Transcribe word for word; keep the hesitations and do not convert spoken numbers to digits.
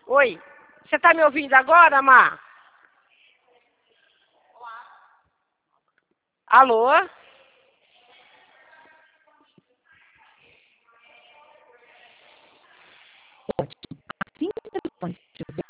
Oi, você tá me ouvindo agora, Má? Alô? Ótimo. Assim que o telefone estiver